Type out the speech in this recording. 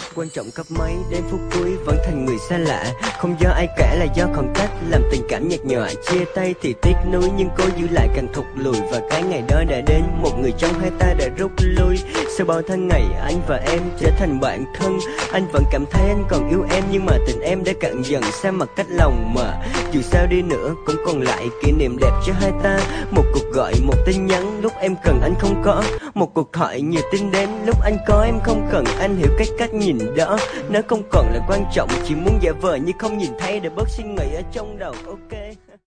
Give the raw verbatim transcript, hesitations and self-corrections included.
Quan trọng cấp mấy đến phút cuối vẫn thành người xa lạ. Không do ai cả là do khoảng cách, làm tình cảm nhạt nhòa. Chia tay thì tiếc nuối nhưng cố giữ lại càng thụt lùi. Và cái ngày đó đã đến, một người trong hai ta đã rút lui. Sau bao tháng ngày anh và em trở thành bạn thân. Anh vẫn cảm thấy anh còn yêu em, nhưng mà tình em đã cạn dần xa mặt cách lòng mà. Dù sao đi nữa cũng còn lại kỷ niệm đẹp cho hai ta. Một cuộc gọi, một tin nhắn lúc em cần anh không có. Một cuộc thoại nhiều tin đến lúc anh có em không cần. Anh hiểu cái cách nhìn đó, nó không còn là quan trọng. Chỉ muốn giả vờ như không nhìn thấy để bớt suy nghĩ ở trong đầu. Ok.